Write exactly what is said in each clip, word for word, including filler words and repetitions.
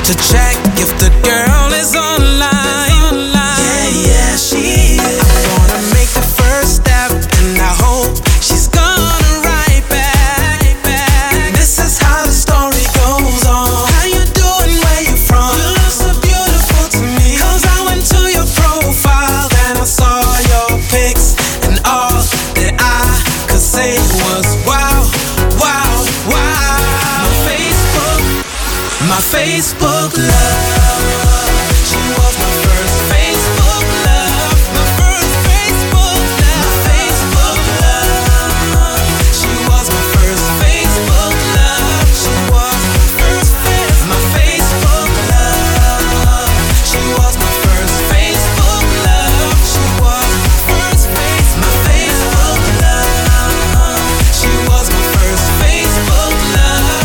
to check if the girl is online. Yeah, yeah, she is. I'm gonna make the first step, and I hope she's gonna write back. This is how the story goes on. How you doing? Where you from? You look so beautiful to me. Cause I went to your profile, then I saw your pics, and all that I could say was wow, wow, wow. My Facebook, my Facebook love. She was my first Facebook love. My first Facebook love. My Facebook love. She was my first Facebook love. She was my first face. My Facebook love. She was my first Facebook love. She was my first face. My Facebook love. She was my first Facebook love.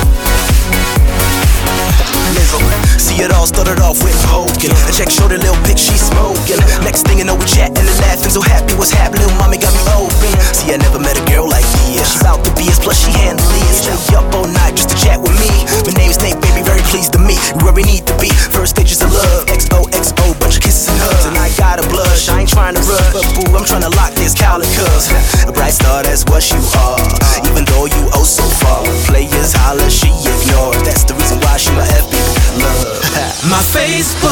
See, it all started off with smoking. A check showed a little pic, she smoking. Next thing you know, we chatting and laughing. So happy, what's happening? Little mommy got me open. See, I never met a girl like this. She bout to be us, plus she handle it. Stay up all night just to chat with me. My name's Nate, baby, very pleased to meet. We where we need to be. First stages of love. X O X O, bunch of kisses and hugs. And I got a blush, I ain't trying to rush, but boo, I'm trying to lock this cowlick. Cause a bright star, that's what you are. Even though you oh so far. Players holler, she ignore. That's the reason why she my F B love. My Facebook